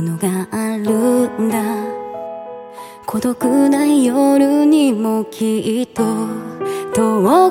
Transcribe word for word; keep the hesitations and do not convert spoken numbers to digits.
のがあるんだ。孤独な夜にもきっと遠